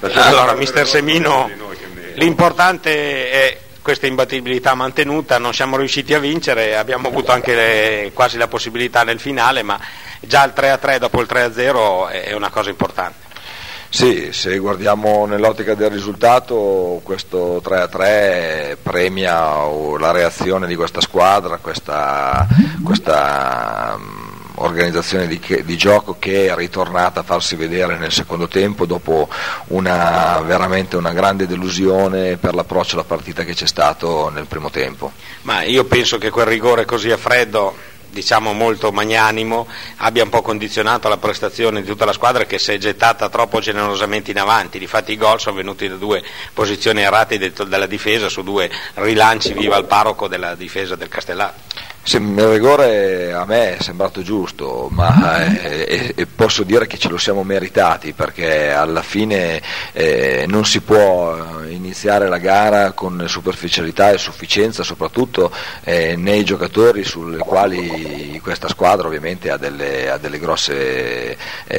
Allora, mister Semino, l'importante è questa imbattibilità mantenuta, non siamo riusciti a vincere, abbiamo avuto anche quasi la possibilità nel finale, ma già il 3-3 dopo il 3-0 è una cosa importante. Sì, se guardiamo nell'ottica del risultato, questo 3-3 premia la reazione di questa squadra, questa organizzazione di gioco che è ritornata a farsi vedere nel secondo tempo dopo veramente una grande delusione per l'approccio alla partita che c'è stato nel primo tempo. Ma io penso che quel rigore così a freddo, diciamo molto magnanimo, abbia un po' condizionato la prestazione di tutta la squadra, che si è gettata troppo generosamente in avanti. Difatti i gol sono venuti da due posizioni errate della difesa su due rilanci viva il parroco della difesa del Castellazzo. Sì, il rigore a me è sembrato giusto, ma posso dire che ce lo siamo meritati, perché alla fine non si può iniziare la gara con superficialità e sufficienza, soprattutto nei giocatori sulle quali questa squadra ovviamente ha delle grosse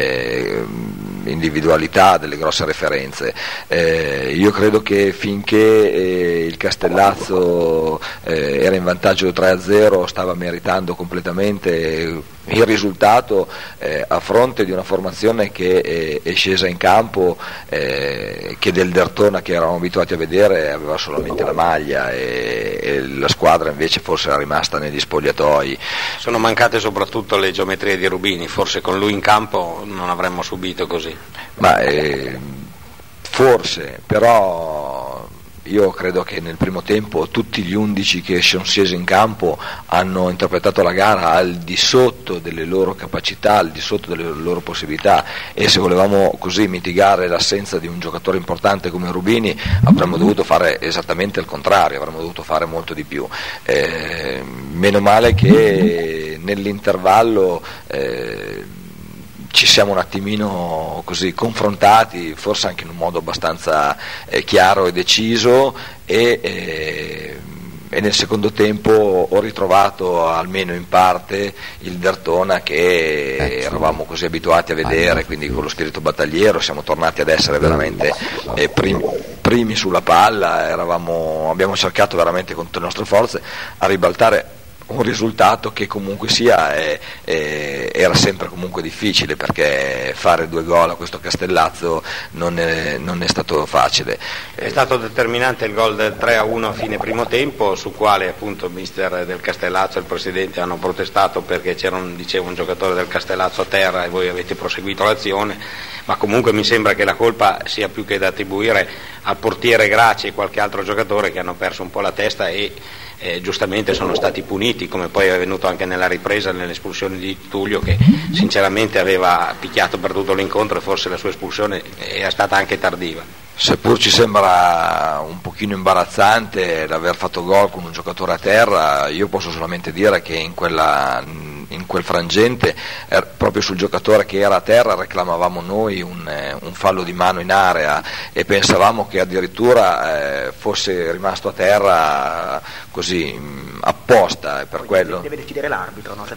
individualità, delle grosse referenze. Io credo che finché il Castellazzo era in vantaggio 3-0 stava meritando completamente il risultato, a fronte di una formazione che è scesa in campo, che del Dertona che eravamo abituati a vedere aveva solamente la maglia e la squadra invece forse era rimasta negli spogliatoi. Sono mancate soprattutto le geometrie di Rubini, forse con lui in campo non avremmo subito così. Ma forse, però io credo che nel primo tempo tutti gli 11 che sono scesi in campo hanno interpretato la gara al di sotto delle loro capacità, al di sotto delle loro possibilità, e se volevamo così mitigare l'assenza di un giocatore importante come Rubini avremmo dovuto fare esattamente il contrario, avremmo dovuto fare molto di più. Meno male che nell'intervallo ci siamo un attimino così confrontati, forse anche in un modo abbastanza chiaro e deciso, e nel secondo tempo ho ritrovato almeno in parte il Dertona che eravamo così abituati a vedere, quindi con lo spirito battagliero siamo tornati ad essere veramente primi sulla palla, abbiamo cercato veramente con tutte le nostre forze a ribaltare un risultato che comunque sia era sempre comunque difficile, perché fare 2 gol a questo Castellazzo non è stato facile. È stato determinante il gol del 3-1 a fine primo tempo, su quale appunto il mister del Castellazzo e il presidente hanno protestato perché c'era un giocatore del Castellazzo a terra e voi avete proseguito l'azione, ma comunque mi sembra che la colpa sia più che da attribuire al portiere Graci e qualche altro giocatore che hanno perso un po' la testa e giustamente sono stati puniti, come poi è avvenuto anche nella ripresa, nell'espulsione di Tullio, che sinceramente aveva picchiato per tutto l'incontro e forse la sua espulsione è stata anche tardiva. Seppur ci sembra un pochino imbarazzante l'aver fatto gol con un giocatore a terra, io posso solamente dire che in quel frangente, proprio sul giocatore che era a terra, reclamavamo noi un fallo di mano in area e pensavamo che addirittura fosse rimasto a terra così apposta, per quello. Deve decidere l'arbitro, no?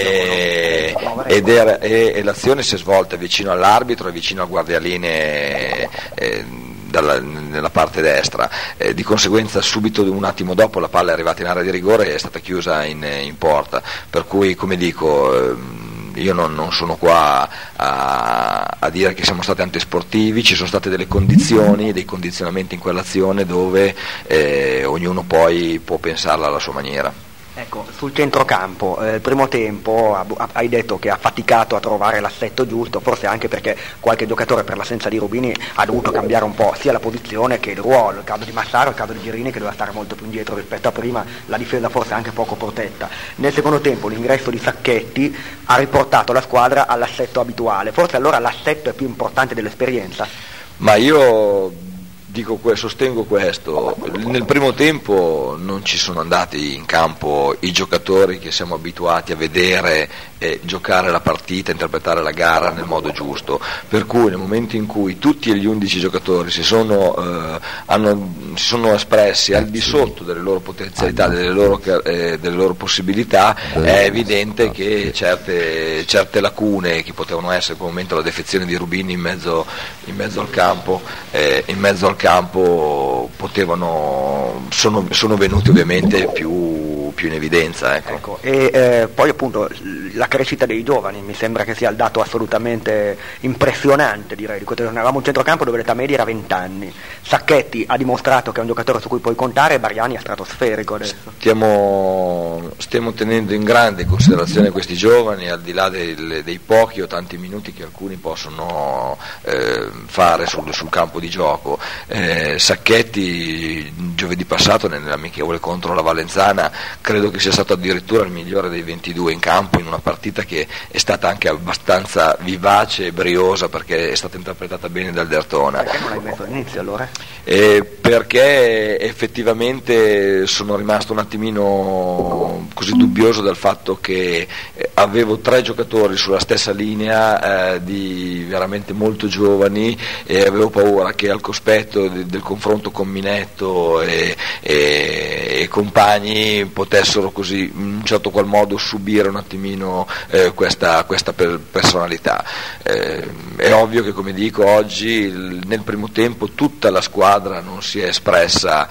E l'azione si è svolta vicino all'arbitro e vicino al guardialine nella parte destra, di conseguenza subito un attimo dopo la palla è arrivata in area di rigore e è stata chiusa in porta, per cui, come dico, io non sono qua a dire che siamo stati antisportivi, ci sono state delle condizioni, dei condizionamenti in quell'azione dove ognuno poi può pensarla alla sua maniera. Ecco, sul centrocampo, il primo tempo hai detto che ha faticato a trovare l'assetto giusto, forse anche perché qualche giocatore per l'assenza di Rubini ha dovuto cambiare un po' sia la posizione che il ruolo, il caso di Massaro, il caso di Girini che doveva stare molto più indietro rispetto a prima, la difesa forse anche poco protetta. Nel secondo tempo l'ingresso di Sacchetti ha riportato la squadra all'assetto abituale, forse allora l'assetto è più importante dell'esperienza? Ma io sostengo questo: nel primo tempo non ci sono andati in campo i giocatori che siamo abituati a vedere giocare la partita, interpretare la gara nel modo giusto, per cui nel momento in cui tutti gli 11 giocatori si sono espressi al di sotto delle loro potenzialità, delle loro possibilità, è evidente che certe lacune che potevano essere in quel momento la defezione di Rubini in mezzo al campo sono venuti ovviamente più in evidenza. Ecco. E poi appunto la crescita dei giovani mi sembra che sia il dato assolutamente impressionante, direi. Avevamo un centrocampo dove l'età media era 20 anni. Sacchetti ha dimostrato che è un giocatore su cui puoi contare, e Bargnani è stratosferico adesso. Stiamo tenendo in grande considerazione questi giovani, al di là dei pochi o tanti minuti che alcuni possono fare sul campo di gioco. Sacchetti giovedì passato nell'amichevole contro la Valenzana credo che sia stato addirittura il migliore dei 22 in campo, in una partita che è stata anche abbastanza vivace e briosa, perché è stata interpretata bene dal Dertona. Perché non l'hai messo all'inizio allora? Perché effettivamente sono rimasto un attimino così dubbioso dal fatto che avevo 3 giocatori sulla stessa linea di veramente molto giovani, e avevo paura che al cospetto del confronto con Minetto e compagni potessero così in un certo qual modo subire un attimino questa personalità. È ovvio che, come dico, oggi nel primo tempo tutta la squadra non si è espressa,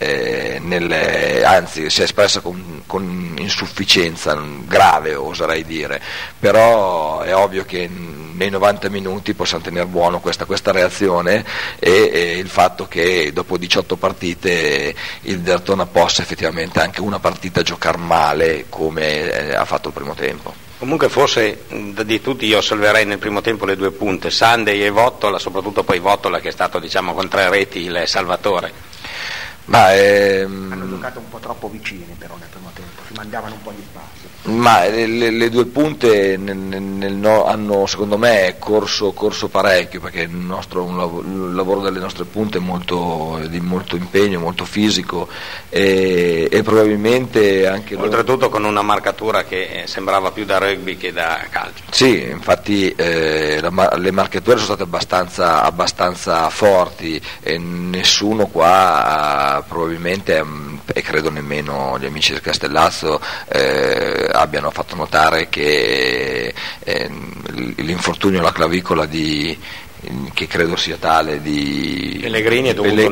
anzi si è espressa con insufficienza grave, oserei dire, però è ovvio che nei 90 minuti possiamo tenere buono questa reazione e il fatto che dopo 18 partite il Dertona possa effettivamente anche una partita giocare male come ha fatto il primo tempo. Comunque forse di tutti io salverei nel primo tempo le 2 punte, Sunday e Vottola, soprattutto poi Vottola che è stato con 3 reti il salvatore. Hanno giocato un po' troppo vicini però nel primo tempo, si mandavano un po' gli spazi. Ma le 2 punte hanno secondo me corso parecchio, perché il lavoro delle nostre punte è di molto impegno, molto fisico e probabilmente anche oltretutto con una marcatura che sembrava più da rugby che da calcio. Sì, infatti le marcature sono state abbastanza forti e nessuno qua probabilmente, e credo nemmeno gli amici del Castellazzo abbiano fatto notare che l'infortunio alla clavicola che credo sia tale di Pellegrini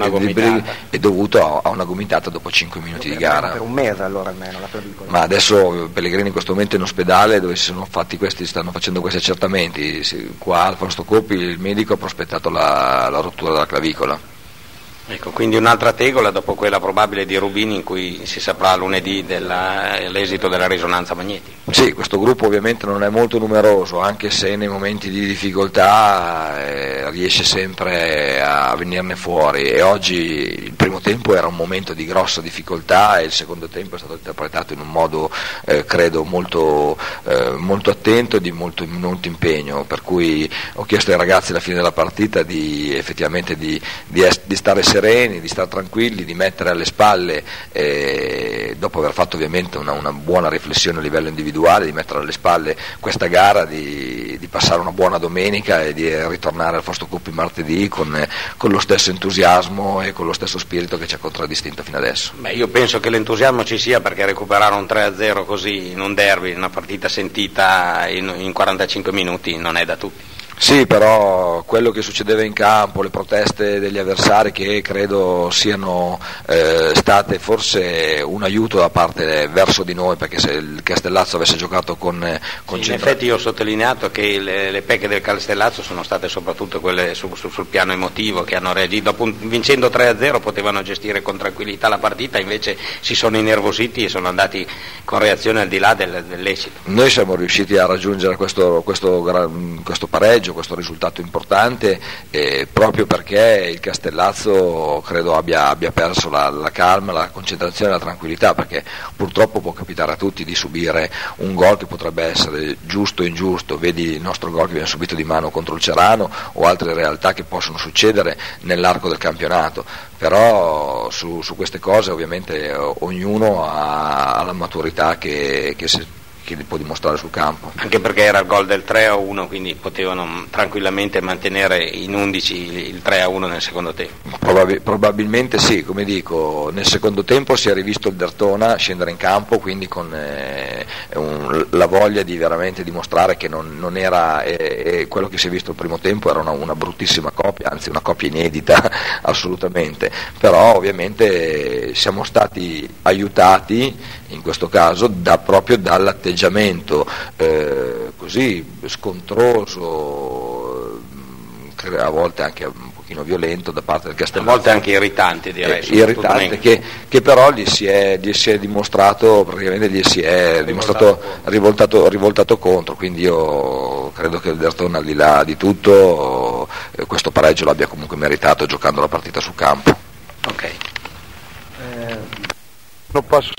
è dovuto a una gomitata dopo 5 minuti di gara. Per un mese allora almeno la clavicola. Ma adesso Pellegrini in questo momento è in ospedale dove stanno facendo questi accertamenti. Qua al Fausto Coppi il medico ha prospettato la rottura della clavicola. Ecco, quindi un'altra tegola dopo quella probabile di Rubini, in cui si saprà lunedì l'esito della risonanza magnetica. Sì, questo gruppo ovviamente non è molto numeroso, anche se nei momenti di difficoltà riesce sempre a venirne fuori, e oggi il primo tempo era un momento di grossa difficoltà e il secondo tempo è stato interpretato in un modo credo molto attento e di molto impegno, per cui ho chiesto ai ragazzi alla fine della partita effettivamente di stare sereni, di stare tranquilli, di mettere alle spalle, dopo aver fatto ovviamente una buona riflessione a livello individuale, di mettere alle spalle questa gara, di passare una buona domenica e di ritornare al Fausto Coppi martedì con lo stesso entusiasmo e con lo stesso spirito che ci ha contraddistinto fino adesso. Io penso che l'entusiasmo ci sia, perché recuperare un 3-0 così in un derby, in una partita sentita in 45 minuti non è da tutti. Sì, però quello che succedeva in campo, le proteste degli avversari, che credo siano state forse un aiuto da parte verso di noi, perché se il Castellazzo avesse giocato con in effetti io ho sottolineato che le pecche del Castellazzo sono state soprattutto quelle sul piano emotivo, che hanno reagito, vincendo 3-0 potevano gestire con tranquillità la partita, invece si sono innervositi e sono andati con reazione al di là dell'esito. Noi siamo riusciti a raggiungere questo pareggio pareggio, questo risultato importante, proprio perché il Castellazzo credo abbia perso la calma, la concentrazione e la tranquillità, perché purtroppo può capitare a tutti di subire un gol che potrebbe essere giusto o ingiusto, vedi il nostro gol che viene subito di mano contro il Cerano o altre realtà che possono succedere nell'arco del campionato, però su queste cose ovviamente ognuno ha la maturità che può dimostrare sul campo. Anche perché era il gol del 3-1, quindi potevano tranquillamente mantenere in 11 il 3-1 nel secondo tempo. Probabilmente sì, come dico, nel secondo tempo si è rivisto il Derthona scendere in campo, quindi con la voglia di veramente dimostrare che non era quello che si è visto il primo tempo era una bruttissima coppia, anzi una coppia inedita assolutamente, però ovviamente siamo stati aiutati in questo caso proprio dall'atteggiamento così scontroso, a volte anche un pochino violento da parte del Castellazzo, a volte anche irritante, direi, irritante, che però gli si è dimostrato, praticamente gli si è rivoltato contro, quindi io credo che il Derthona, al di là di tutto, questo pareggio l'abbia comunque meritato giocando la partita sul campo. Ok. Non posso